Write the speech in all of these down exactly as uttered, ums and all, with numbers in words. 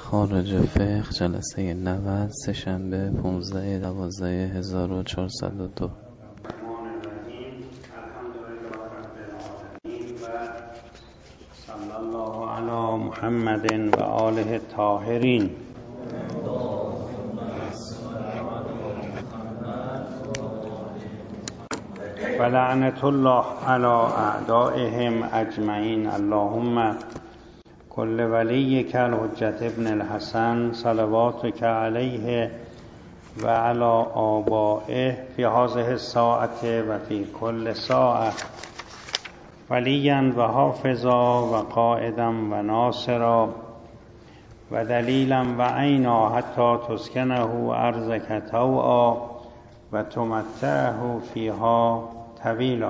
خارج فقه جلسه نود سه‌شنبه پانزده دوازده هزار و چهارصد و دو. صلی الله علی محمد و آله الطاهرین. و لعنت الله علی اعدائهم اجمعین. اللهم کل ولیک الحجة ابن الحسن صلواتک علیه و علی آبائه فی هذه الساعة و فی کل ساعة ولیا و حافظا و قائدا و ناصرا و دلیلا و عینا حتی تسکنه ارضک طوعا و تمتعه فیها طویلا.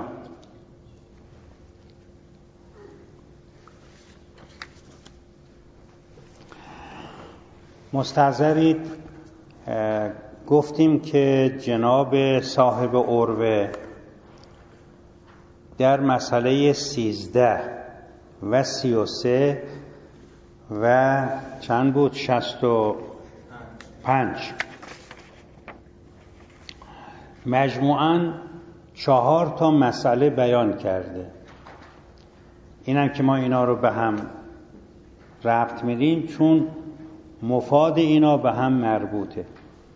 مستحضرید، گفتیم که جناب صاحب عروه در مسئله سیزده و سی و سه و چند بود؟ شست و پنج مجموعاً چهار تا مسئله بیان کرده. اینم که ما اینا رو به هم ربط میدیم چون مفاد اینا به هم مربوطه.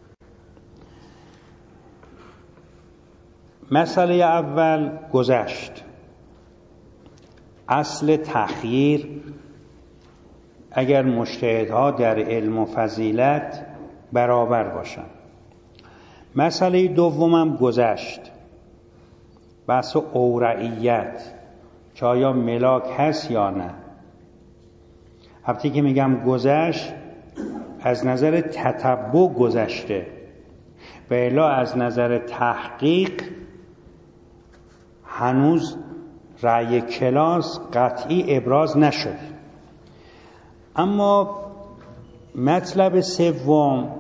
مسئله اول گذشت. اصل تخییر اگر مجتهدها در علم و فضیلت برابر باشن. مسئله دومم گذشت، بحث اورعیت که آیا ملاک هست یا نه. هفته که میگم گذشت از نظر تتبع گذشته و الا از نظر تحقیق هنوز رأی کلاس قطعی ابراز نشد. اما مطلب سوم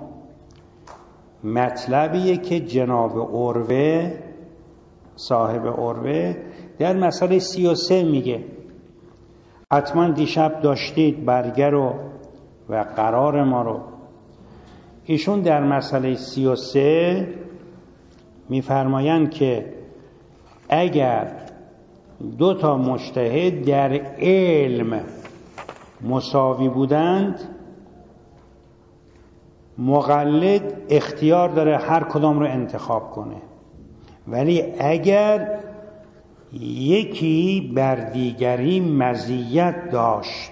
مطلبیه که جناب عروه صاحب عروه در مسئله سی و سه میگه. حتما دیشب داشتید برگر و و قرار ما رو. ایشون در مسئله سی و سه میفرمایند که اگر دو تا مجتهد در علم مساوی بودند، مقلد اختیار داره هر کدام رو انتخاب کنه، ولی اگر یکی بر دیگری مزیت داشت،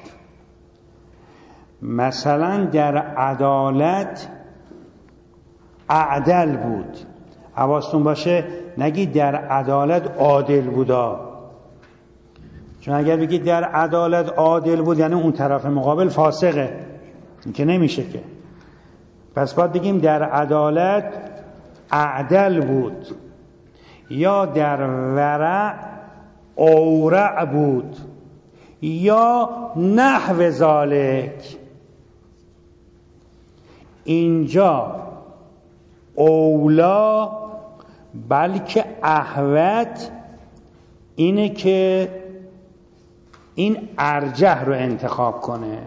مثلا در عدالت اعدل بود، حواستون باشه نگی در عدالت عادل بودا، چون اگر بگی در عدالت عادل بود یعنی اون طرف مقابل فاسقه، این که نمیشه که. پس باید بگیم در عدالت اعدل بود یا در ورع اورع بود یا نحو ذالک. اینجا اولا بلکه احوط اینه که این ارجح رو انتخاب کنه.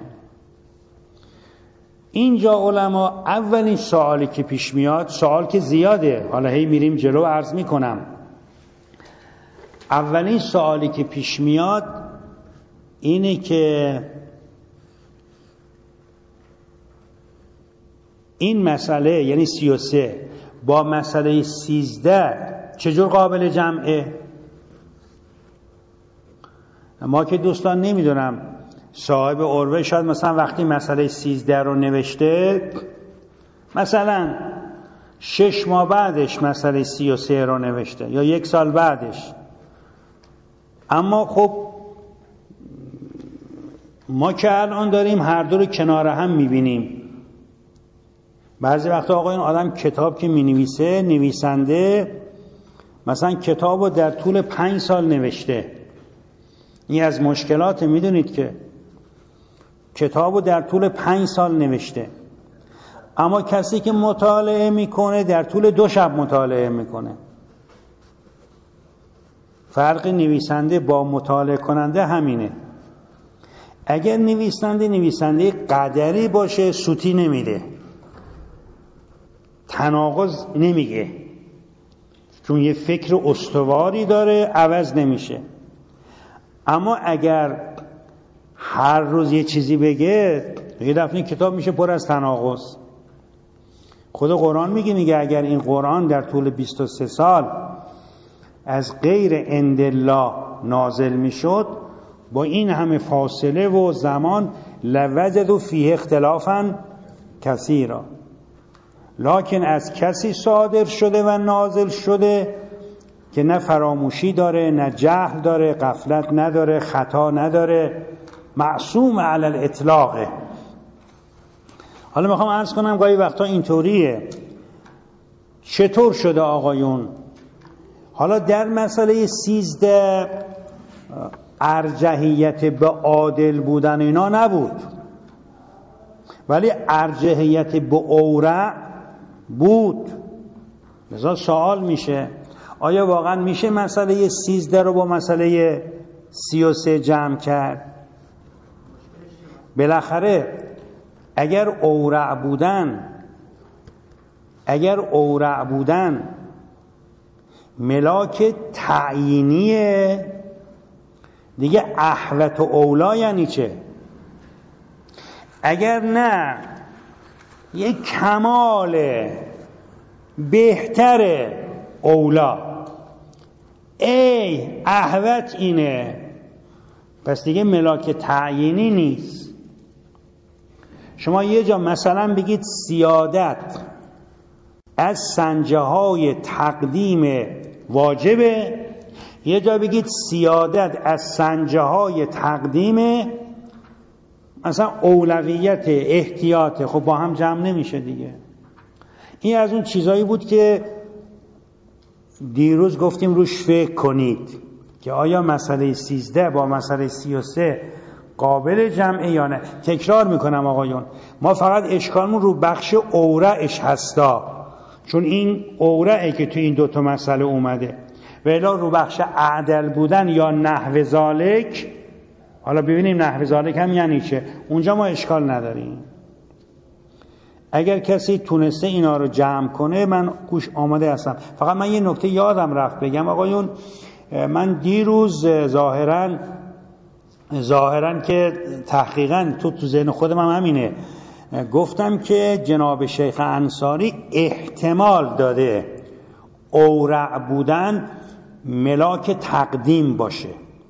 اینجا علما اولین سوالی که پیش میاد، سوال که زیاده، حالا هی میریم جلو عرض میکنم، اولین سوالی که پیش میاد اینه که این مسئله یعنی سی و سه با مسئله سیزده چجور قابل جمعه؟ ما که دوستان نمیدونم، صاحب عروه شاید مثلا وقتی مسئله سیزده رو نوشته مثلا شش ماه بعدش مسئله سی و سه رو نوشته یا یک سال بعدش. اما خب ما که الان داریم هر دو رو کنار هم میبینیم. بعضی وقتا آقایون آدم کتاب که مینویسه، نویسنده مثلا کتاب رو در طول پنج سال نوشته. این از مشکلات، میدونید که کتاب رو در طول پنج سال نوشته، اما کسی که مطالعه میکنه در طول دو شب مطالعه میکنه. فرق نویسنده با مطالعه کننده همینه. اگر نویسنده نویسنده قدری باشه سوتی نمیده، تناقض نمیگه، چون یه فکر استواری داره عوض نمیشه. اما اگر هر روز یه چیزی بگه یه دفعه کتاب میشه پر از تناقض. خود قرآن میگه میگه اگر این قرآن در طول بیست و سه سال از غیر عند الله نازل میشد با این همه فاصله و زمان لوجدوا فیه اختلافا کثیرا، لکن از کسی صادر شده و نازل شده که نه فراموشی داره، نه جهل داره، غفلت نداره، خطا نداره، معصوم علی الاطلاقه. حالا میخوام عرض کنم گاهی وقتا اینطوریه. چطور شده آقایون؟ حالا در مسئله سیزده ارجحیت به عادل بودن اینا نبود، ولی ارجحیت به اورع بود. لذا سوال میشه آیا واقعا میشه مسئله سیزده رو با مسئله سی و سه جمع کرد؟ بالاخره اگر اورع بودن اگر اورع بودن ملاک تعیینیه دیگه، احوط و اولا یعنی چه؟ اگر نه یک کمال بهتر اولا، ای احوط اینه، پس دیگه ملاک تعیینی نیست. شما یه جا مثلا بگید سیادت از سنجه های تقدیم واجبه، یه جا بگید سیادت از سنجه های تقدیم مثلا اولویت احتیاط، خب با هم جمع نمیشه دیگه. این از اون چیزایی بود که دیروز گفتیم روش فکر کنید که آیا مسئله سیزده با مسئله سی و سه قابل جمعه یا نه. تکرار میکنم آقایون، ما فقط اشکالمون رو بخش اورعش هستا، چون این اورعه که تو این دوتا مسئله اومده، ولی رو بخش اعدل بودن یا نحو ذالک، حالا ببینیم نحو ذالک هم یعنی چه، اونجا ما اشکال نداریم. اگر کسی تونسته اینا رو جمع کنه من گوش آماده هستم. فقط من یه نکته یادم رفت بگم آقایون، من دیروز ظاهراً ظاهراً که تحقیقاً تو تو ذهن خودم هم همینه، گفتم که جناب شیخ انصاری احتمال داده اورع بودن ملاک تقدیم باشه،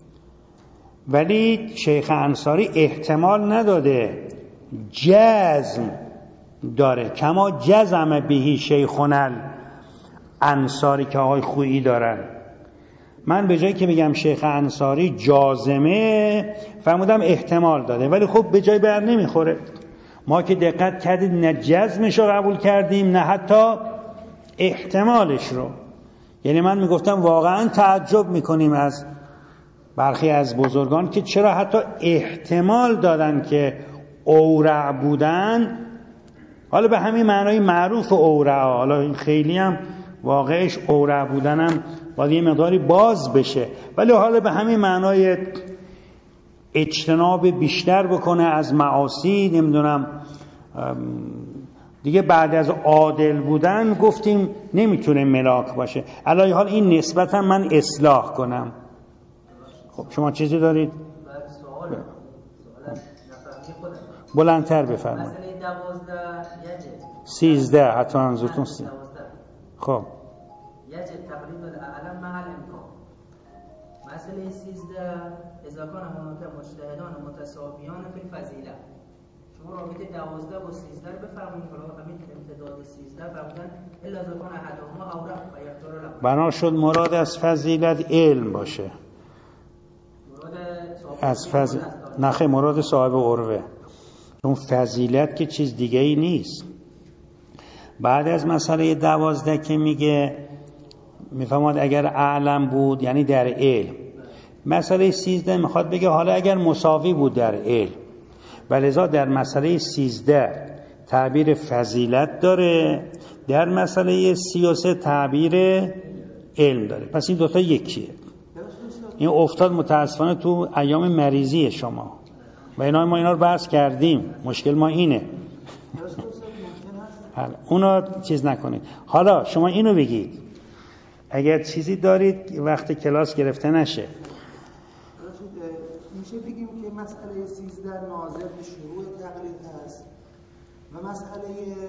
ولی شیخ انصاری احتمال نداده جزم داره، کما جزم بهی شیخنا انصاری که آقای خویی دارن. من به جایی که بگم شیخ انصاری جازمه فرمودم احتمال داده، ولی خب به جای بر نمیخوره. ما که دقت کردید نه جزمش رو قبول کردیم نه حتی احتمالش رو. یعنی من میگفتم واقعا تعجب میکنیم از برخی از بزرگان که چرا حتی احتمال دادن که اورع بودن، حالا به همین معنای معروف اورع، حالا این خیلی هم واقعش اورع بودنم باید یه مقداری باز بشه، ولی حالا به همین معنای اجتناب بیشتر بکنه از معاصی، نمیدونم دیگه بعد از عادل بودن گفتیم نمیتونه ملاک باشه. علی حال این نسبت هم من اصلاح کنم. خب شما چیزی دارید؟ بلندتر بفرمایید. سیزده حتی منظورتون سیزده. خب یجب تقریب الاعلم مع الامکان. مسئله سیزده اذا کان هناك مجتهدان متساویان فی الفضیله. شما رابطه دوازده با سیزده رو بفرمایید. حالا همین امتداد سیزده فرمودن الا اذا کان احدهما اورع و یختار له. بنا شد مراد از فضیلت علم باشه. مراد از فضیلت نخه مراد صاحب عروه. اون فضیلت که چیز دیگه ای نیست. بعد از مسئله دوازده که میگه میفهمد اگر اعلم بود یعنی در علم. مسئله سیزده میخواد بگه حالا اگر مساوی بود در علم، ولذا در مسئله سیزده تعبیر فضیلت داره، در مسئله سی و سه تعبیر علم داره. پس این دوتا یکیه. این افتاد متاسفانه تو ایام مریضی شما. و اینا ما اینا رو بحث کردیم. مشکل ما اینه. اونا چیز نکنید. حالا شما اینو بگید اگر چیزی دارید وقت کلاس گرفته نشه. میشه بگیم که مسئله سیزده ناظر به شروع تقلید هست و مسئله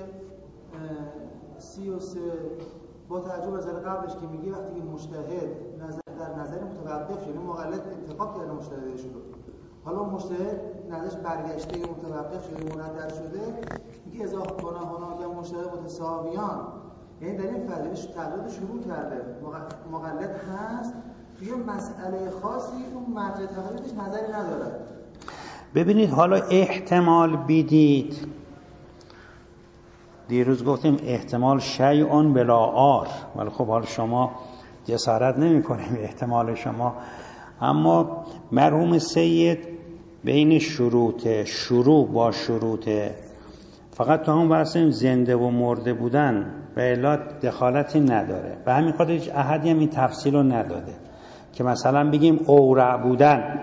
سی و سه با توجه به نظر قبلش که میگه وقتی که مجتهد نظر در نظر متوقف شده مقلد انتخاب کرده مجتهدش رو، حالا مجتهد نظرش برگشته متوقف شده منعدل شده، میگه اضافه گناهان یا مجتهد متساویان، یعنی در این فضیلش تقلید شروع کرده مقلد هست توی مسئله خاصی اون مرجع تقلیدش نظری نداره. ببینید حالا احتمال بیدید، دیروز گفتیم احتمال شیء بلا آر، ولی خب حالا شما جسارت نمی کنیم احتمال شما. اما مرحوم سید بین شروط شروع با شروط فقط تا هم واسه زنده و مرده بودن به علت دخالتی نداره، به همین خاطر هیچ احدی هم این تفصیل رو نداده که مثلا بگیم اورع بودن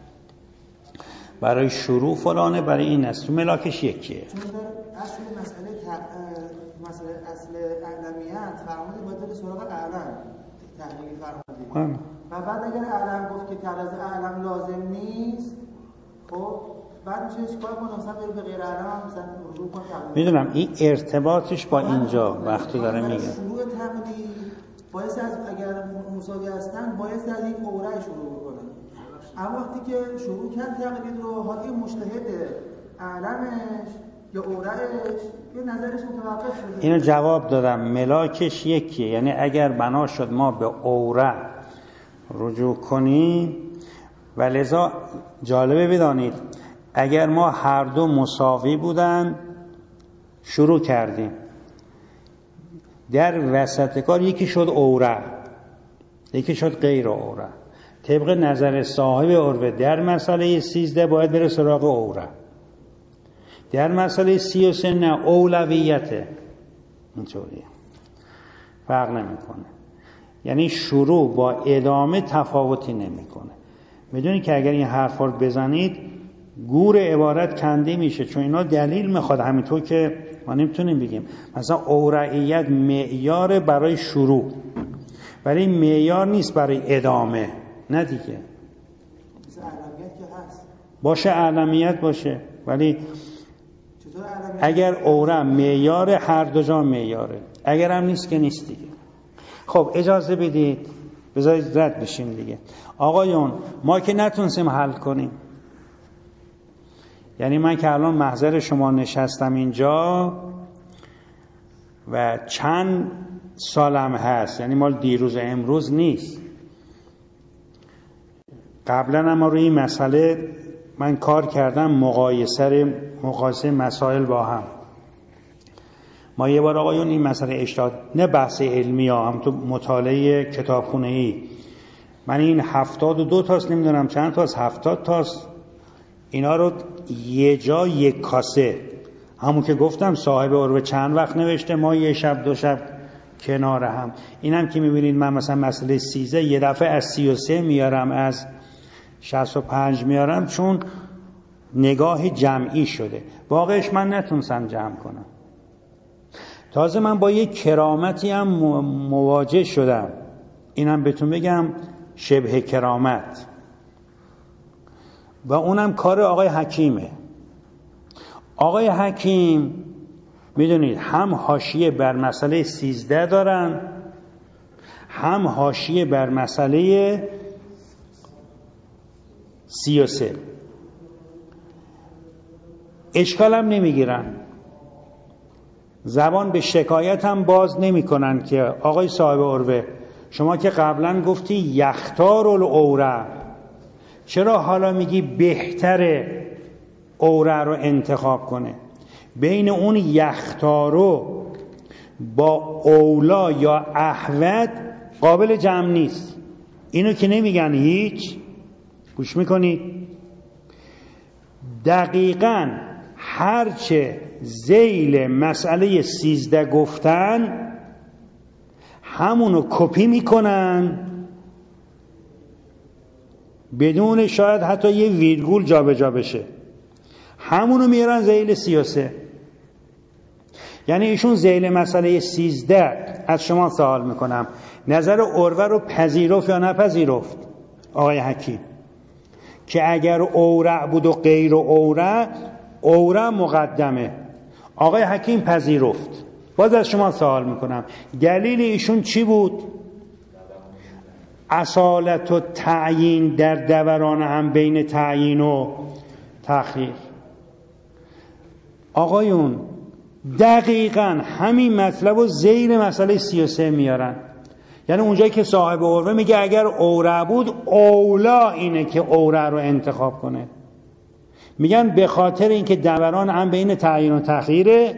برای شروع فلانه برای این است. تو ملاکش یکیه. چون اصل مسئله مسئله اصل اعلمیت فرمودید باید بده سراغ اعلم تحلیل فرمودید و بعد اگر اعلم گفت که تعرض اعلم لازم نیست، خب بعد میشه چیکار کنم؟ مثلا بره به غیر اعلم هم مثلا رجوع کنم. میدونم این ارتباطش با اینجا وقتی داره میگه شروع تقلید باید از اگر مساوی هستن باید از این اوره شروع بکنه. اما وقتی که شروع کرد تقلید رو حالی مجتهد اعلمش یا اورهش یه نظرش متوقف شده. اینو جواب دادم، ملاکش یکیه. یعنی اگر بنا شد ما به اوره رجوع کنیم، و لذا جالبه بدانید اگر ما هر دو مساوی بودن شروع کردیم، در وسط کار یکی شد اوره یکی شد غیر اوره، طبق نظر صاحب عروه در مسئله سیزده باید بره سراغ اوره، در مسئله سی و سه نه اولویته. اینطوریه، فرق نمیکنه. یعنی شروع با ادامه تفاوتی نمیکنه. میدونی که اگر این حرفا رو بزنید گور عبارت کنده میشه، چون اینا دلیل میخواد. همینطور که ما نمیتونیم بگیم مثلا اورعیت معیار برای شروع، برای معیار نیست برای ادامه. نه دیگه، باشه اعلمیت باشه، ولی اگر اورم معیار هر دو جا معیاره، اگر هم نیست که نیست دیگه. خب اجازه بدید بذارید رد بشیم دیگه. آقایون ما که نتونستیم حل کنیم، یعنی من که الان محضر شما نشستم اینجا و چند سالم هست، یعنی مال دیروز و امروز نیست، قبلا هم روی این مسئله من کار کردم، مقایسه مقایسه مسائل با هم. ما یه بار آقایون این مسئله اجتهاد، نه بحث علمی ها، هم تو مطالعه کتابخونه ای، من این هفتاد و دو تاست نمیدونم چند تاست، هفتاد تاست، اینا رو یه جا یک کاسه، همون که گفتم صاحب عروه چند وقت نوشته، ما یه شب دو شب کنار هم. اینم که میبینید من مثلا مسئله سیزه یه دفعه از سی و سه میارم، از شصت و پنج میارم، چون نگاه جمعی شده. واقعش من نتونستم جمع کنم. تازه من با یک کرامتی هم مواجه شدم، اینم بهتون بگم شبه کرامت، و اونم کار آقای حکیمه. آقای حکیم میدونید هم حاشیه بر مسئله سیزده دارن، هم حاشیه بر مسئله سی و سه. اشکال هم نمیگیرن، زبان به شکایت هم باز نمی کنن که آقای صاحب عروه شما که قبلا گفتی یختار الاوره، چرا حالا میگی بهتره اوره رو انتخاب کنه؟ بین اون یختارو با اولا یا احوط قابل جمع نیست. اینو که نمیگن هیچ. گوش میکنید؟ دقیقاً هرچه ذیل مسئله سیزده گفتن همونو کپی میکنن، بدون شاید حتی یه ویرگول جا به جا بشه. همونو میارن ذیل سی و سه. یعنی ایشون ذیل مسئله سیزده از شما سوال میکنم، نظر عروه رو پذیرفت یا نپذیرفت آقای حکیم؟ که اگر اورع بود و غیر اورع، اورع مقدمه. آقای حکیم پذیرفت. باز از شما سوال میکنم دلیل ایشون چی بود؟ اصالت و تعیین در دوران هم بین تعیین و تأخیر. آقایون دقیقاً همین مطلب رو ذیل مسئله سی و سه میارن. یعنی اونجایی که صاحب عروه میگه اگر اورع بود اولا اینه که اورع رو انتخاب کنه، میگن به خاطر اینکه دوران هم بین تعیین و تأخیره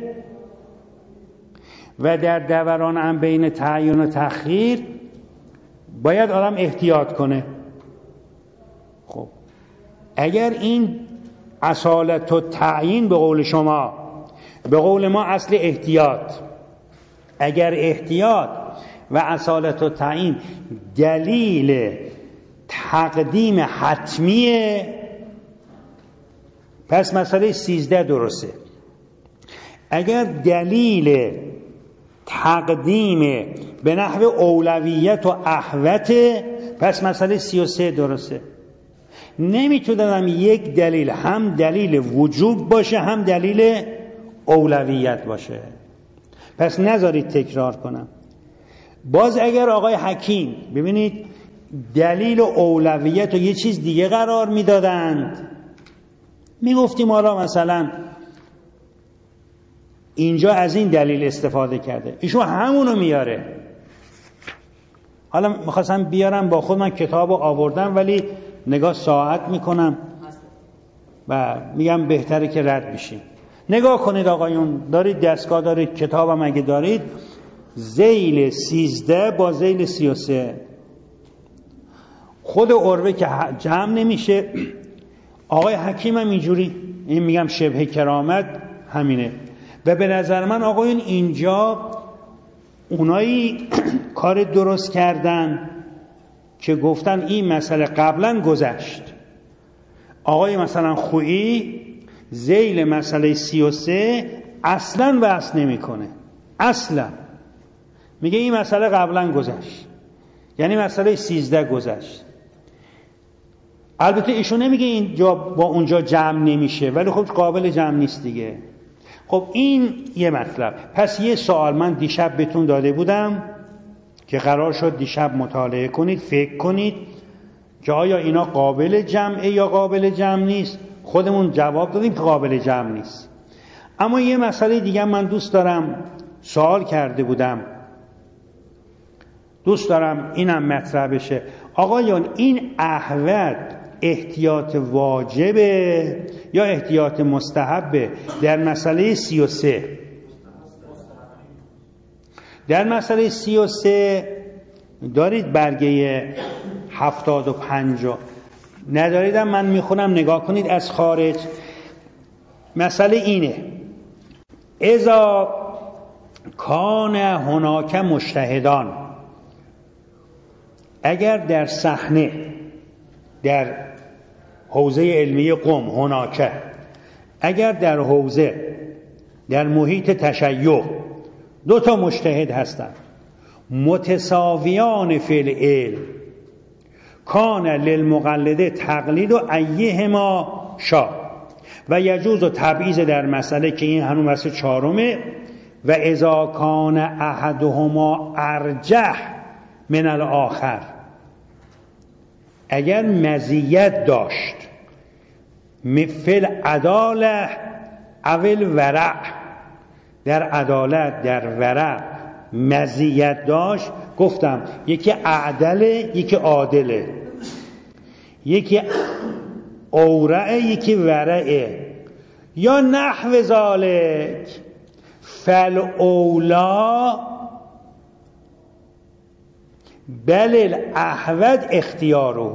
و در دوران هم بین تعیین و تأخیر باید آدم احتیاط کنه. خب اگر این اصالت و تعیین به قول شما، به قول ما اصل احتیاط، اگر احتیاط و اصالت و تعیین دلیل تقدیم حتمیه، پس مسئله سیزده درسته. اگر دلیل تقدیم به نحو اولویت و احوت، پس مسئله سی و سه درسته. نمیتونم یک دلیل هم دلیل وجوب باشه هم دلیل اولویت باشه. پس نذارید تکرار کنم. باز اگر آقای حکیم ببینید دلیل و اولویت رو یه چیز دیگه قرار میدادند، میگفتیم حالا مثلا اینجا از این دلیل استفاده کرده، ایشون همونو میاره. حالا میخواستم بیارم با خود، من کتابو آوردم ولی نگاه ساعت میکنم و میگم بهتره که رد بشیم. نگاه کنید آقایون، دارید دستگاه دارید، کتابم اگه دارید، ذیل سیزده با ذیل سی و سه. خود عروه که جمع نمیشه، آقای حکیم هم اینجوری، این میگم شبه کرامت همینه. و به نظر من آقایون اینجا اونایی کار درست کردن که گفتن این مسئله قبلا گذشت. آقای مثلا خویی ذیل مسئله سی و سه اصلا وصل نمی کنه، اصلا میگه این مسئله قبلا گذشت، یعنی مسئله سیزده گذشت. البته ایشون نمیگه اینجا با اونجا جمع نمیشه، ولی خب قابل جمع نیست دیگه. خب این یه مطلب. پس یه سوال من دیشب بهتون داده بودم که قرار شد دیشب مطالعه کنید، فکر کنید که آیا اینا قابل جمعه یا قابل جمع نیست. خودمون جواب دادیم که قابل جمع نیست. اما یه مسئله دیگه من دوست دارم، سوال کرده بودم، دوست دارم اینم مطرح بشه. آقایان این احوت احتیاط واجبه یا احتیاط مستحبه در مسئله سی و سه؟ در مسئله سی و سه دارید برگه هفتاد و پنج نداریدم، من میخونم نگاه کنید از خارج. مسئله اینه: اذا کان هناک مجتهدان، اگر در صحنه در حوزه علمی قم هناک، اگر در حوزه در محیط تشیع دو تا مجتهد هستند متساویان فی العلم، کان للمقلد تقلید و ایهما شا و یجوز و تبعیض در مسئله که این هنوز مسئله چهارمه. و اذا کان احدهما ارجح من الاخر، اگر مزیت داشت مثل عداله اول ورع، در عدالت در ورع مزیت داشت، گفتم یکی اعدله یکی عادله، یکی اورعه یکی ورعه، یا نحو ذالک فالاولا بل الاحوط اختیاره.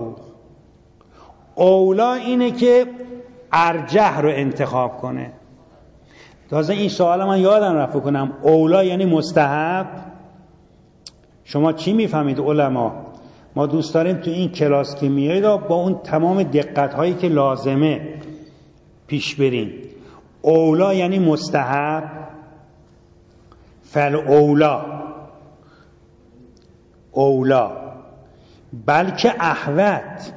اولا اینه که ارجح رو انتخاب کنه. تازه این سوال من یادم رفت کنم، اولا یعنی مستحب. شما چی میفهمید علما؟ ما دوست داریم تو این کلاس که میایید با اون تمام دقت هایی که لازمه پیش بریم. اولا یعنی مستحب، فل اولا اولا، بلکه احوت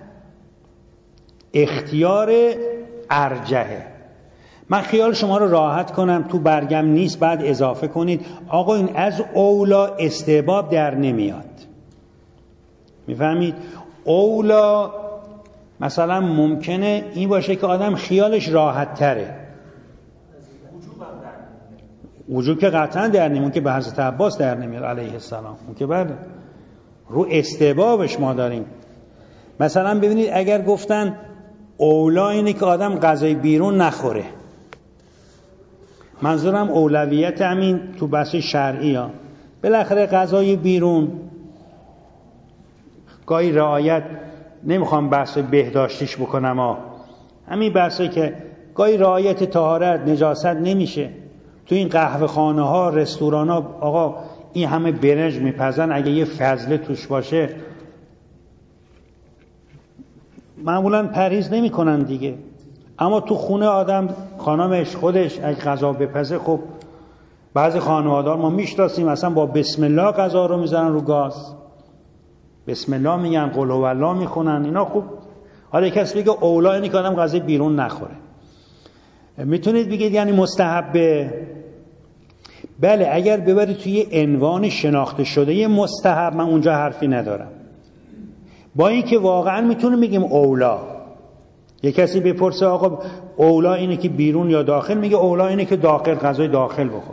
اختیار ارجحه. من خیال شما رو راحت کنم، تو برگم نیست، بعد اضافه کنید آقا این از اولا استحباب در نمیاد. میفهمید؟ اولا مثلا ممکنه این باشه که آدم خیالش راحت تره، وجوب که قطعا در نمیاد، که به حضرت عباس در نمیاد علیه السلام، اون که بله رو استحبابش ما داریم. مثلا ببینید اگر گفتن اولا اینه که آدم غذای بیرون نخوره، منظورم اولویت همین تو بحث شرعی ها، بالاخره غذای بیرون گاهی رعایت، نمیخوام بحث بهداشتیش بکنم ها، همین بحثی که گاهی رعایت طهارت نجاست نمیشه. تو این قهوه خانه ها، رستوران ها، آقا این همه برنج میپزن، اگه یه فضله توش باشه معمولا پرهیز نمی کنن دیگه. اما تو خونه آدم خانمش خودش اگه غذا بپزه، خب بعضی خانوادار ما میشناسیم اصلا با بسم الله غذا رو میزنن رو گاز، بسم الله میگن، قل هو الله میخونن اینا. خوب حالا کسی بگه اولا اینی که آدم غذا بیرون نخوره، میتونید بگید یعنی مستحبه. بله اگر ببرید توی عنوان شناخته شده یه مستحب، من اونجا حرفی ندارم، با این که واقعا میتونیم بگیم اولا. یه کسی بپرسه آقا اولا اینه که بیرون یا داخل، میگه اولا اینه که داخل، غذای داخل بخور.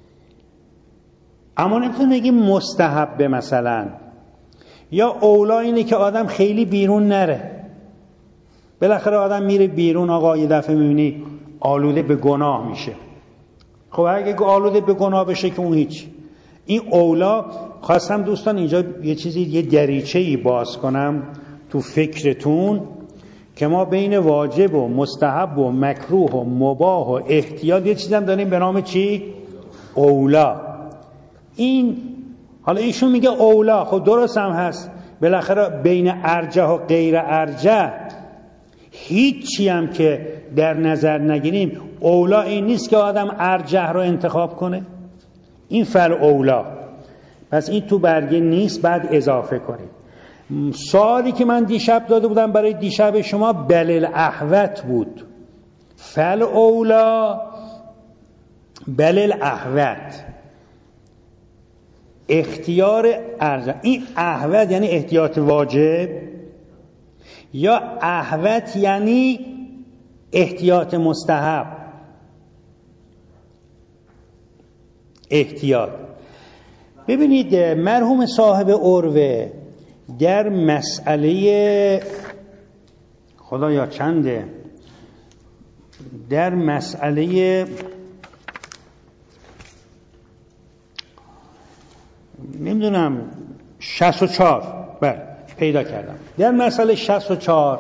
اما نمیتونیم بگیم مستحبه مثلا، یا اولا اینه که آدم خیلی بیرون نره. بالاخره آدم میره بیرون آقا، یه دفعه میبینی آلوده به گناه میشه. خب اگه آلوده به گناه بشه که اون هیچ. این اولا، خواستم دوستان اینجا یه چیزی، یه دریچه‌ای باز کنم تو فکرتون که ما بین واجب و مستحب و مکروه و مباح و احتیاط یه چیزی هم داریم به نام چی؟ اولا. این حالا ایشون میگه اولا، خب درست هم هست، بالاخره بین ارجح و غیر ارجح هیچی هم که در نظر نگیریم، اولا این نیست که آدم ارجح رو انتخاب کنه، این فل اولا. پس این تو برگه نیست، بعد اضافه کنید. سوالی که من دیشب داده بودم برای دیشب شما بل الاحوت بود، فل اولا بل الاحوت، اختیار ارجح. این احوت یعنی احتیاط واجب، یا احوت یعنی احتیاط مستحب. احتیاط. ببینید مرحوم صاحب عروه در مسئله خدایا چنده، در مسئله نمیدونم شصت و چهار، بله پیدا کردم، در مسئله شصت و چهار،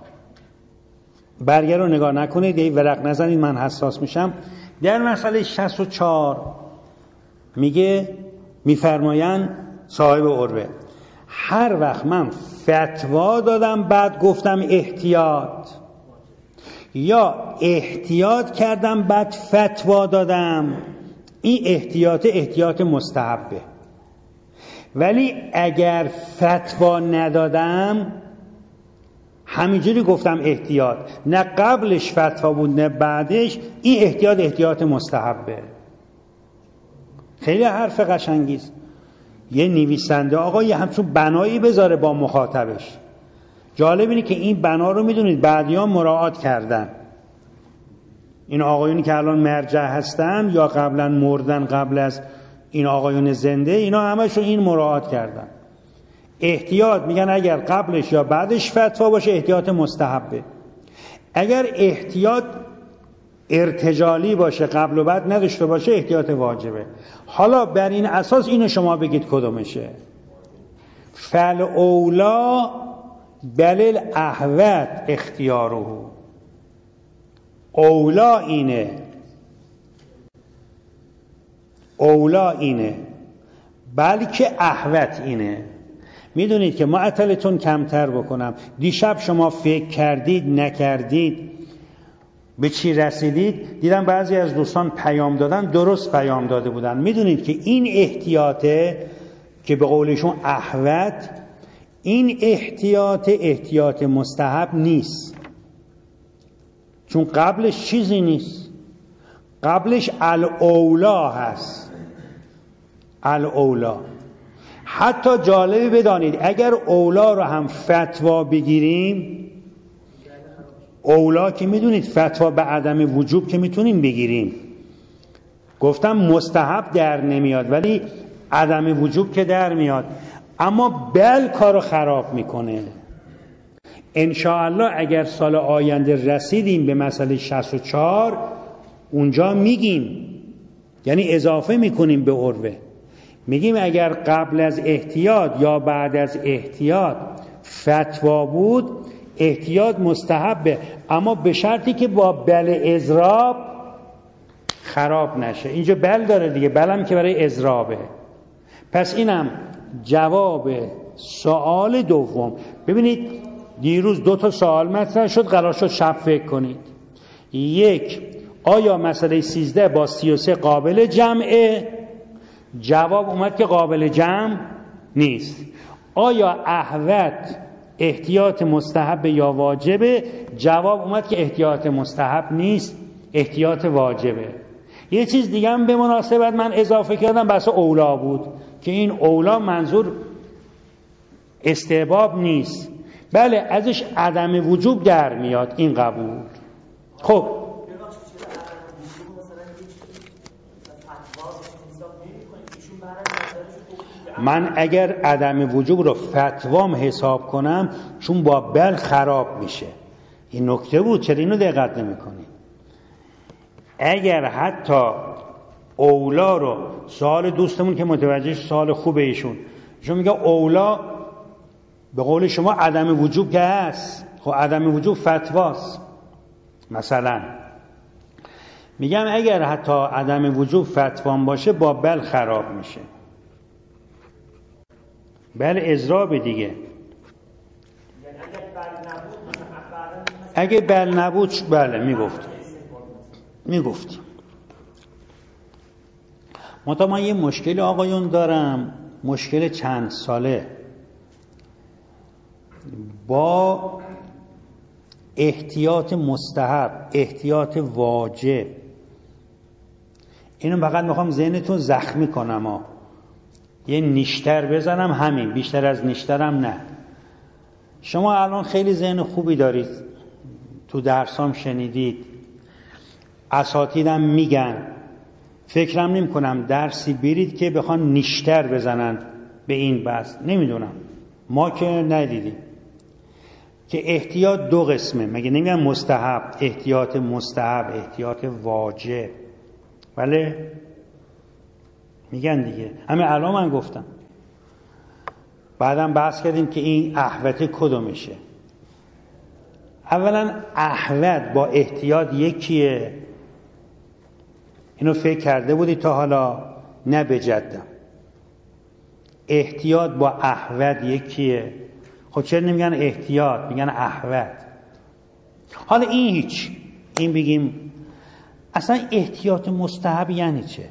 برگه رو نگاه نکنید، یه ورق نزنید من حساس میشم. در مسئله شصت و چهار میگه، میفرمایند صاحب عروه هر وقت من فتوا دادم بعد گفتم احتیاط، یا احتیاط کردم بعد فتوا دادم، این احتیاط احتیاط مستحبه. ولی اگر فتوا ندادم، همینجوری گفتم احتیاط، نه قبلش فتوا بود نه بعدش، این احتیاط احتیاط مستحبه. خیلی حرف قشنگیست. یه نویسنده آقا یه همچون بنایی بذاره با مخاطبش. جالب اینه که این بنا رو میدونید بعدیان مراعات کردن. این آقایونی که الان مرجع هستن یا قبلا مردن، قبل از این آقایون زنده، اینا همشون این مراعات کردن. احتیاط میگن اگر قبلش یا بعدش فتوا باشه احتیاط مستحبه. اگر احتیاط ارتجالی باشه، قبل و بعد نداشته باشه، احتیاط واجبه. حالا بر این اساس اینو شما بگید کدومشه. فل اولا بل الاحوت اختیاره، اولا اینه، اولا اینه، بلکه احوت اینه. میدونید که معطلتون کمتر بکنم، دیشب شما فکر کردید نکردید، به چی رسیدید؟ دیدم بعضی از دوستان پیام دادن، درست پیام داده بودن. میدونید که این احتیاطه که به قولشون احوط، این احتیاط احتیاط مستحب نیست، چون قبلش چیزی نیست، قبلش الاولا هست. الاولا حتی جالبی بدانید اگر اولا رو هم فتوا بگیریم، اولا که میدونید فتوا به عدم وجوب که میتونیم بگیریم، گفتم مستحب در نمیاد ولی عدم وجوب که در میاد، اما بل کارو خراب میکنه. انشاءالله اگر سال آینده رسیدیم به مسئله شصت و چهار اونجا میگیم، یعنی اضافه میکنیم به عروه، میگیم اگر قبل از احتیاط یا بعد از احتیاط فتوا بود احتیاط مستحبه، اما به شرطی که با بل اضراب خراب نشه. اینجا بل داره دیگه، بلم که برای اضرابه. پس اینم جواب سوال دوم. ببینید دیروز دو تا سوال مطرح شد، قرار شد شب فکر کنید. یک، آیا مسئله سیزده با سی و سه قابل جمعه؟ جواب اومد که قابل جمع نیست. آیا احوط احتیاط مستحب یا واجبه؟ جواب اومد که احتیاط مستحب نیست، احتیاط واجبه. یه چیز دیگه هم به مناسبت من اضافه کردم، بحث اولا بود که این اولا منظور استحباب نیست، بله ازش عدم وجوب در میاد، این قبول. خب من اگر عدم وجوب رو فتوام حساب کنم چون با بل خراب میشه، این نکته بود، چرا اینو دقت نمی کنی؟ اگر حتی اولا رو، سوال دوستمون که متوجه سوال خوبه ایشون ایشون میگه اولا به قول شما عدم وجوب که هست، خب عدم وجوب فتواست. مثلا میگم اگر حتی عدم وجوب فتوام باشه با بل خراب میشه، بل اضراب دیگه. اگه بل نبود بله میگفتیم میگفتیم منتها من یه مشکل آقایون دارم، مشکل چند ساله با احتیاط مستحب، احتیاط واجب. اینو فقط میخوام ذهنتون زخمی کنم ها. یه نیشتر بزنم همین، بیشتر از نیشترم نه. شما الان خیلی ذهن خوبی دارید، تو درسام شنیدید، اساتیدم میگن، فکرم نمی کنم درسی برید که بخوان نیشتر بزنن به این بحث. نمیدونم، ما که ندیدیم که احتیاط دو قسمه. مگه نمیگن مستحب، احتیاط مستحب، احتیاط واجب، بله میگن دیگه. همه الان من گفتم، بعدم بحث کردیم که این احوط کدومشه. اولا احوط با احتیاط یکیه، اینو فکر کرده بودی تا حالا؟ نه بجدم. احتیاط با احوط یکیه. خب چرا نمیگن احتیاط، میگن احوط؟ حالا این هیچ، این بگیم اصلا احتیاط مستحب یعنی چه؟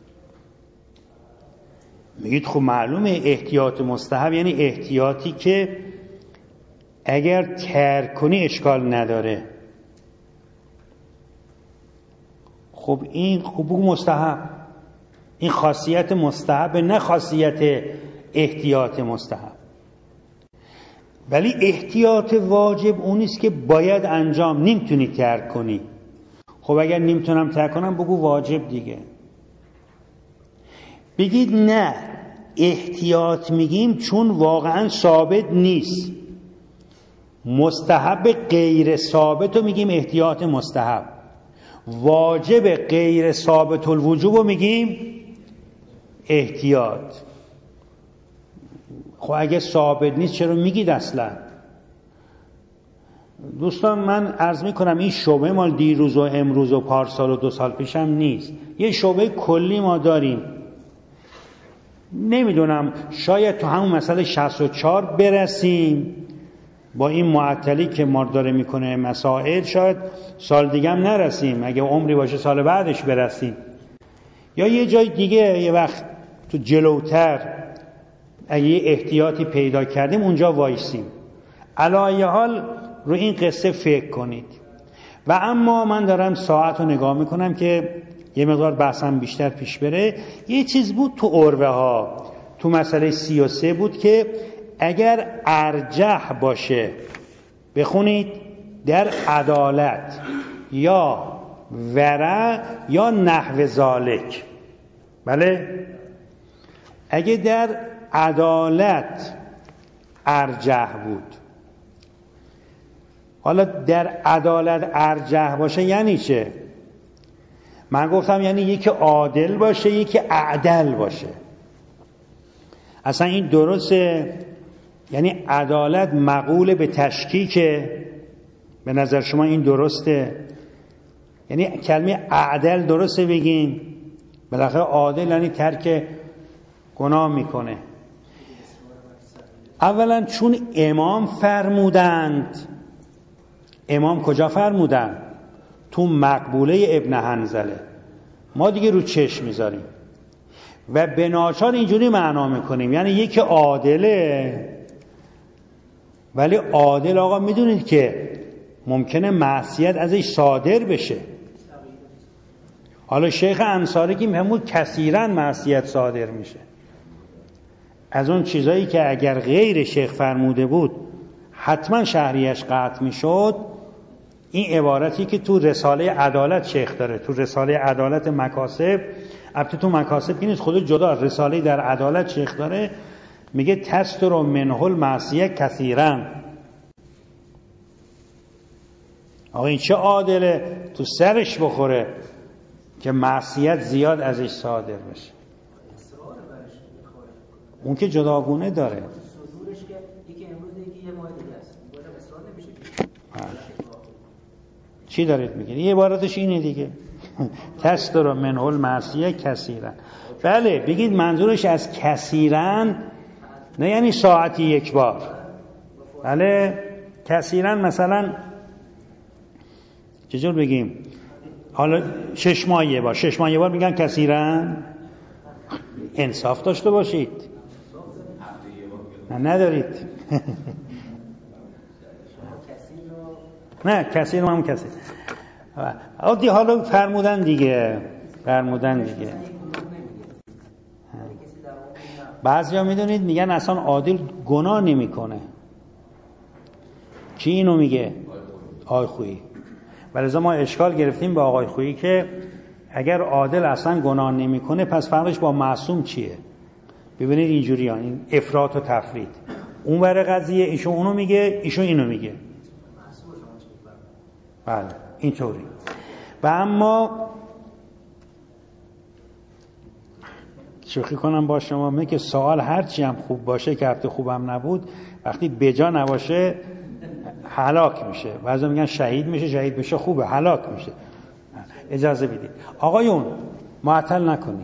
میگید خب معلومه احتیاط مستحب یعنی احتیاطی که اگر ترک کنی اشکال نداره. خب این خب بگو مستحب، این خاصیت مستحب نه خاصیت احتیاط مستحب. ولی احتیاط واجب اون نیست که باید انجام، نمیتونی ترک کنی. خب اگر نمیتونم ترک کنم بگو واجب دیگه. بگید نه احتیاط میگیم چون واقعا ثابت نیست. مستحب غیر ثابت رو میگیم احتیاط مستحب، واجب غیر ثابت الوجوب رو میگیم احتیاط. خب اگه ثابت نیست چرا میگید اصلا؟ دوستان من عرض میکنم این شعبه مال دیروز و امروز و پارسال و دو سال پیشم نیست، یه شعبه کلی ما داریم. نمیدونم شاید تو همون مسئله شصت و چهار برسیم با این معطلی که ما داره میکنه مسائل شاید سال دیگه هم نرسیم، اگه عمری باشه سال بعدش برسیم، یا یه جای دیگه یه وقت تو جلوتر اگه یه احتیاطی پیدا کردیم اونجا وایسیم. علی ای حال رو این قصه فکر کنید. و اما من دارم ساعت رو نگاه میکنم که یه مقدار بحثم بیشتر پیش بره. یه چیز بود تو عربه ها، تو مسئله سی و سه بود که اگر ارجح باشه، بخونید، در عدالت یا ورع یا نحو ذالک. بله، اگه در عدالت ارجح بود، حالا در عدالت ارجح باشه یعنی چه؟ من گفتم یعنی یکی عادل باشه یکی اعدل باشه. اصلا این درسته؟ یعنی عدالت مقوله به تشکیکه؟ به نظر شما این درسته؟ یعنی کلمه اعدل درسته بگین؟ بالاخره عادل یعنی ترک گناه میکنه. اولا چون امام فرمودند، امام کجا فرمودند؟ تو مقبوله ابن حنظله. ما دیگه رو چشم میذاریم و به ناچار اینجوری معنا میکنیم، یعنی یکی عادله، ولی عادل آقا میدونید که ممکنه معصیت ازش صادر بشه. حالا شیخ انصاری که همون کثیراً معصیت صادر میشه، از اون چیزایی که اگر غیر شیخ فرموده بود حتما شهریش قطع میشد. این عبارتی که تو رساله عدالت شیخ داره، تو رساله عدالت مکاسب، البته تو مکاسب که نیست، خود جدا رساله در عدالت شیخ داره، میگه تستر و منحل معصیه کثیراً. آقا این چه عادله تو سرش بخوره که معصیت زیاد ازش صادر بشه؟ اون که جداگونه داره. چی دارید میگید؟ یه عبارتش اینه دیگه. تستر و منحل معصیه کثیراً. بله بگید منظورش از کثیراً نه یعنی ساعتی یک بار. بله کثیراً مثلا چجور بگیم؟ حالا شش ماه یه بار، شش ماه یه بار میگن کثیراً. انصاف داشته باشید. نه ندارید. نه کثیر هم کثیر. عادی حالا فرمودن دیگه، فرمودن دیگه. بعضیا میدونید میگن اصلا عادل گناه نمیکنه. کی اینو میگه؟ آقای خویی. ولذا ما اشکال گرفتیم به آقای خویی که اگر عادل اصلا گناه نمیکنه پس فرقش با معصوم چیه؟ ببینید اینجوریه، این افراط و تفرید. اون ور قضیه ایشون اونو میگه، ایشون اینو میگه. بله اینطوری. و اما شوخی کنم با شما، میگه که سوال هرچی هم خوب باشه که هفته خوبم نبود، وقتی بجا نباشه هلاک میشه. بعضی میگن شهید میشه، شهید میشه خوبه، هلاک میشه. اجازه بدید آقایون معطل نکنید.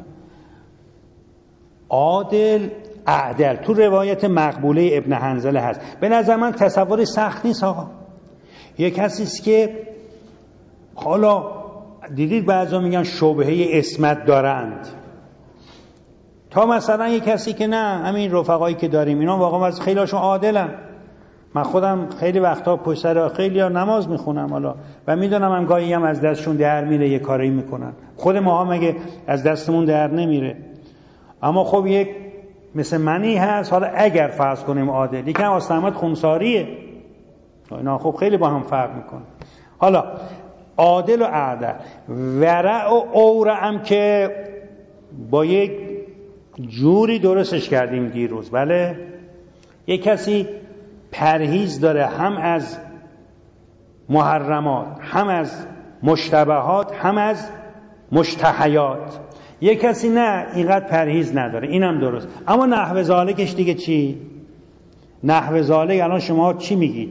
عادل اعدل تو روایت مقبوله ابن حنظله هست. به نظر من تصور سخت نیست آقا. یک کسی است که حالا دیدید بعضا میگن شبهه اسمت دارند، تا مثلا یک کسی که نه همین رفقایی که داریم اینا واقعا از خیلی هاشون عادلن. من خودم خیلی وقتا پشت سر خیلی ها نماز میخونم حالا و میدونم هم گاهی هم از دستشون در میره، یه کاری میکنن. خود ما هم مگه از دستمون در نمیره؟ اما خب یک مثل منی هست، حالا اگر فرض کنیم عادل، یکم آستمت خونساریه، اینا خب خیلی با هم فرق میکنه. حالا عادل و اعدل، ورع و اورع هم که با یک جوری درستش کردیم دیروز. بله یک کسی پرهیز داره هم از محرمات، هم از مشتبهات، هم از مشتهیات. یک کسی نه اینقدر پرهیز نداره، اینم درست. اما نحو ذالکش دیگه چی؟ نحو ذالک الان شما چی میگید؟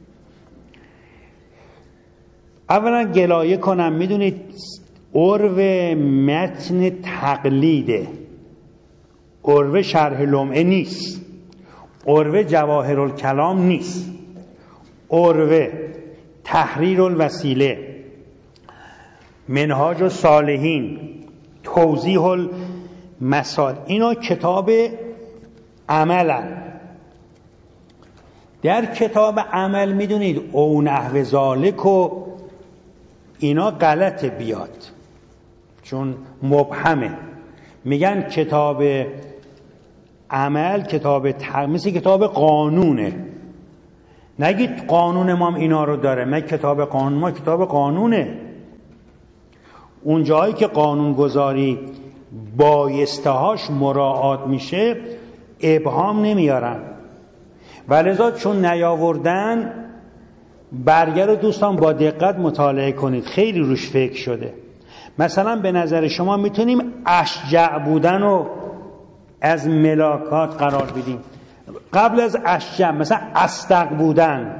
اولا گلایه کنم، میدونید عرو متن تقلیده، عرو شرح لمعه نیست، عرو جواهر الکلام نیست، عروه، تحریر الوسیله، منهاج الصالحین، توضیح المسائل، اینا کتاب عملن. در کتاب عمل میدونید او نحو ذالک و اینا غلط بیاد چون مبهمه. میگن کتاب عمل کتاب تق... مثل کتاب قانونه. نگید قانون ما اینا رو داره، من کتاب قانون ما کتاب قانونه. اون جایی که قانون گذاری بایستهاش مراعات میشه ابهام نمیارن، ولذا چون نیاوردن برگر رو دوستان با دقت مطالعه کنید، خیلی روش فکر شده. مثلا به نظر شما میتونیم اشجع بودن رو از ملاکات قرار بدیم، قبل از اشجع مثلا اصدق بودن،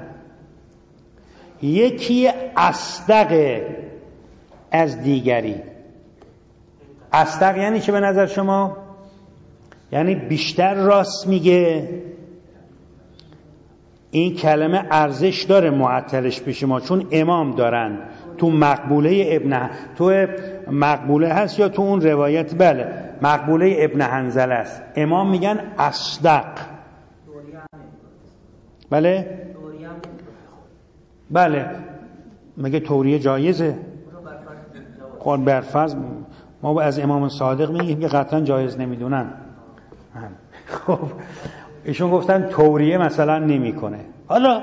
یکی اصدق از دیگری. اصدق یعنی چه به نظر شما؟ یعنی بیشتر راست میگه. این کلمه ارزش داره معطلش پیش ما، چون امام دارن تو مقبوله ابن تو مقبوله هست یا تو اون روایت، بله مقبوله ابن حنظله است، امام میگن اصدق. بله بله مگه توریه جایزه؟ قرآن برفرض ما از امام صادق میگیم که قطعا جایز نمیدونن. خب ایشون گفتن توریه مثلا نمیکنه. حالا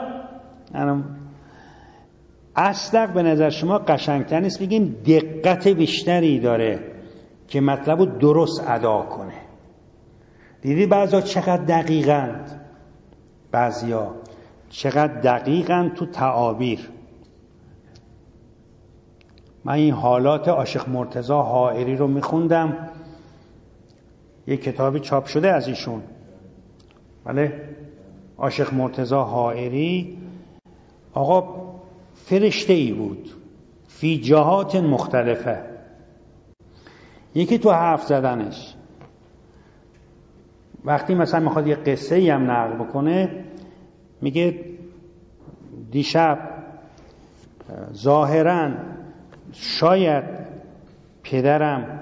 اصدق به نظر شما قشنگتر نیست بگیم دقت بیشتری داره که مطلب رو درست ادا کنه. دیدی بعضا چقدر دقیقند، بعضیا چقدر دقیقند تو تعابیر. من این حالات عاشق مرتضی حائری رو میخوندم، یک کتابی چاپ شده از ایشون، بله عاشق مرتضی حائری. آقا فرشته ای بود فی جهات مختلفه. یکی تو حرف زدنش وقتی مثلا میخواد یه قصه ای هم نقل بکنه میگه دیشب ظاهراً شاید پدرم،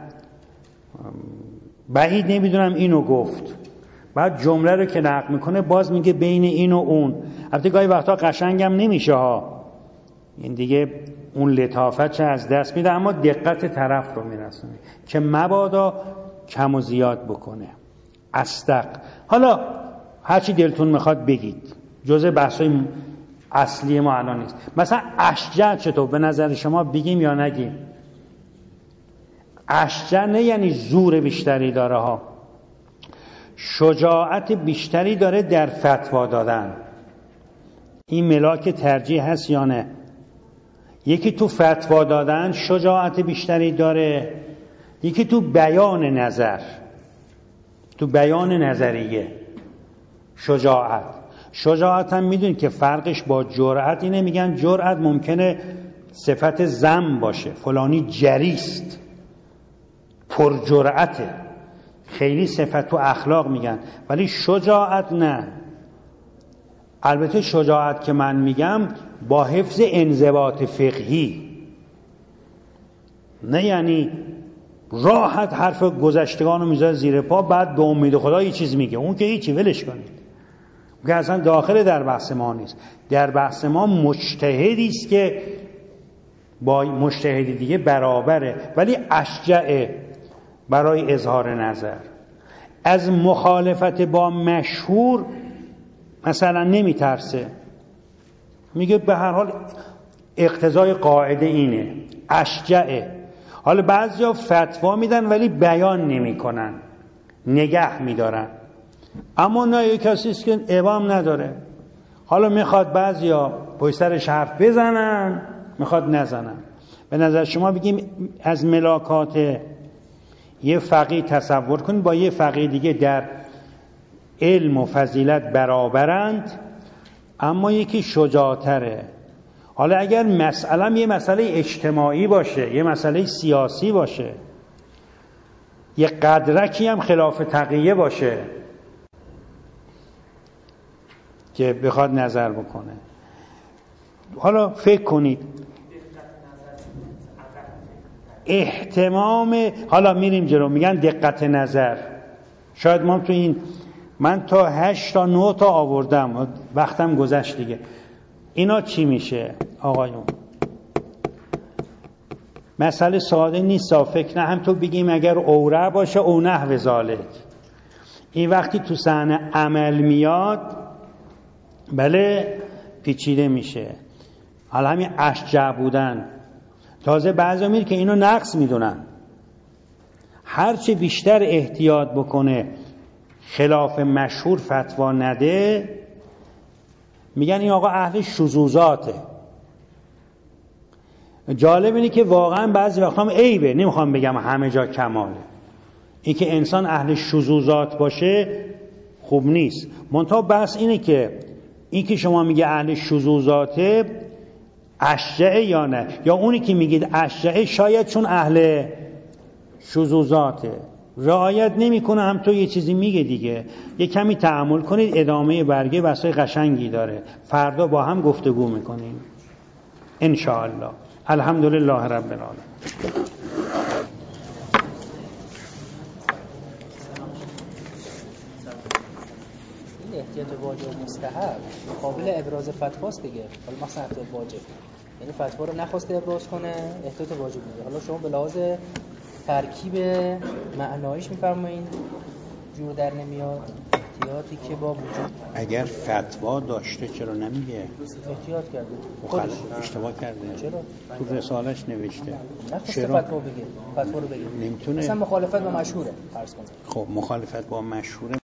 بعید نمیدونم اینو گفت، بعد جمله رو که نقل میکنه باز میگه بین این و اون. البته گاهی وقتا قشنگم نمیشه ها، این دیگه اون لطافت چه از دست میده، اما دقت طرف رو میرسونه که مبادا کم و زیاد بکنه. اصدق. حالا هرچی دلتون میخواد بگید، جزء بحثای اصلی ما الان نیست. مثلا اشجع چطور به نظر شما بگیم یا نگیم؟ اشجع نه یعنی زور بیشتری داره ها، شجاعت بیشتری داره در فتوا دادن. این ملاک ترجیح هست یا نه؟ یکی تو فتوا دادن شجاعت بیشتری داره، یکی تو بیان نظر، تو بیان نظریه شجاعت. شجاعت هم میدونید که فرقش با جرأت اینه، میگن جرأت ممکنه صفت ذم باشه، فلانی جریست، پر جرأته، خیلی صفت تو اخلاق میگن، ولی شجاعت نه. البته شجاعت که من میگم با حفظ انضباط فقهی، نه یعنی راحت حرف گذشتگان رو میذاره زیر پا بعد به امید خدا یه چیز میگه، اون که هیچی، ولش کنید، که اصلا داخل در بحث ما نیست. در بحث ما مجتهدی است که با مجتهدی دیگه برابره، ولی اشجعه برای اظهار نظر. از مخالفت با مشهور مثلا نمیترسه، میگه به هر حال اقتضای قاعده اینه، اشجعه. حالا بعضیا فتوا میدن ولی بیان نمی کنن، نگه میدارن. اما نه یک کسی است که ابهام نداره، حالا میخواد بعضیا پشت سرش حرف بزنن، میخواد نزنن. به نظر شما بگیم از ملاکات یه فقیه تصور کنید با یه فقیه دیگه در علم و فضیلت برابرند، اما یکی شجاعتره. حالا اگر مسئله یه مسئله اجتماعی باشه، یه مسئله سیاسی باشه، یه قدرکی هم خلاف تقیه باشه که بخواد نظر بکنه، حالا فکر کنید احتمام، حالا میریم جلو، میگن دقت نظر. شاید ما تو این، من تا هشت تا نه تا آوردم، وقتم گذشت دیگه. اینا چی میشه آقایون؟ مسئله ساده نیست، فکر نه هم تو بگیم اگر اوره باشه او نحو ذالک. این وقتی تو صحنه عمل میاد بله پیچیده میشه. حالا همین اشجع بودن، تازه بعضی میگن که اینو نقص میدونن، هرچه بیشتر احتیاط بکنه خلاف مشهور فتوا نده، میگن این آقا اهل شذوذاته. جالب اینه که واقعا بعضی وقتا هم عیبه، نمیخوام بگم همه جا کماله، این که انسان اهل شذوذات باشه خوب نیست. منتها بس اینه که این که شما میگه اهل شذوذاته اشجعه یا نه، یا اونی که میگید اشجعه شاید چون اهل شذوذاته رعایت نمیکنه، هم تو یه چیزی میگه دیگه. یه کمی تأمل کنید، ادامه برگه بحثای قشنگی داره، فردا با هم گفتگو میکنیم ان شاء الله. الحمدلله رب العالمین. این احتیاط واجب و مستحب قابل ابراز فتواست دیگه. حالا مثلا احتیاط واجب یعنی فتوا رو نخواسته ابراز کنه، احتیاط واجب میگه. حالا شما به لحاظ ترکیب معناییش میفرمایید جور در نمیاد، احتیاطی که با وجود اگر فتوا داشته چرا نمیگه؟ احتیاط کرده، خودش اشتباه کرده. چرا؟ تو رسالش نوشته نخواسته فتوا بگه، فتوا رو بگه نمیتونه. مثلا مخالفت با مشهوره فرض کن. خب مخالفت با مشهوره